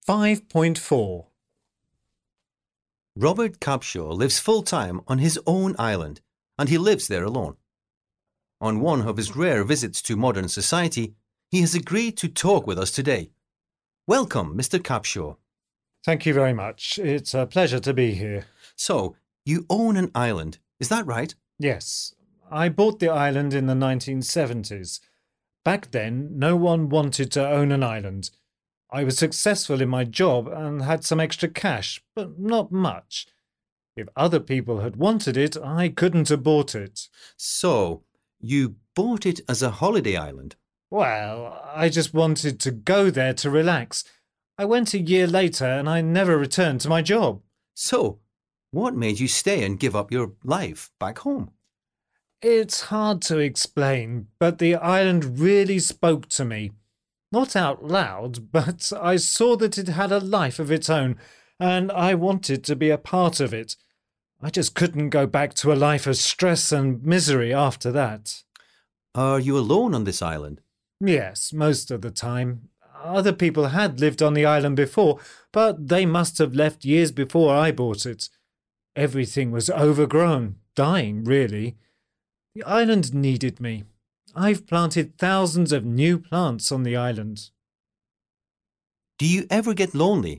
5.4 Robert Capshaw lives full-time on his own island, and he lives there alone. On one of his rare visits to modern society, he has agreed to talk with us today. Welcome, Mr. Capshaw. Thank you very much. It's a pleasure to be here. So, you own an island, is that right? Yes, I bought the island in the 1970s. Back then, no one wanted to own an island. I was successful in my job and had some extra cash, but not much. If other people had wanted it, I couldn't have bought it. So, you bought it as a holiday island? Well, I just wanted to go there to relax. I went a year later and I never returned to my job. So, what made you stay and give up your life back home? It's hard to explain, but the island really spoke to me. Not out loud, but I saw that it had a life of its own, and I wanted to be a part of it. I just couldn't go back to a life of stress and misery after that. Are you alone on this island? Yes, most of the time. Other people had lived on the island before, but they must have left years before I bought it. Everything was overgrown, dying, really. The island needed me. I've planted thousands of new plants on the island. Do you ever get lonely?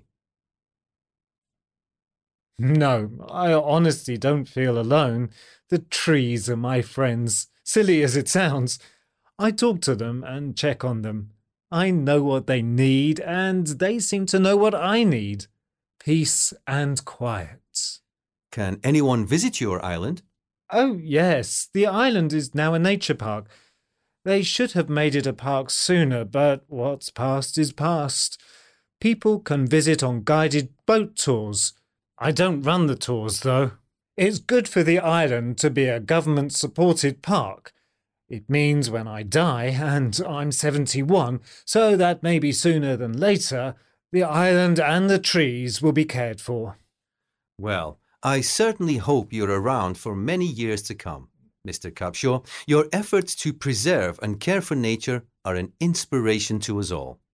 No, I honestly don't feel alone. The trees are my friends, silly as it sounds. I talk to them and check on them. I know what they need, and they seem to know what I need. Peace and quiet. Can anyone visit your island? Oh, yes, the island is now a nature park. They should have made it a park sooner, but what's past is past. People can visit on guided boat tours. I don't run the tours, though. It's good for the island to be a government-supported park. It means when I die, and I'm 71, so that maybe sooner than later, the island and the trees will be cared for. Well, I certainly hope you're around for many years to come, Mr. Capshaw. Your efforts to preserve and care for nature are an inspiration to us all.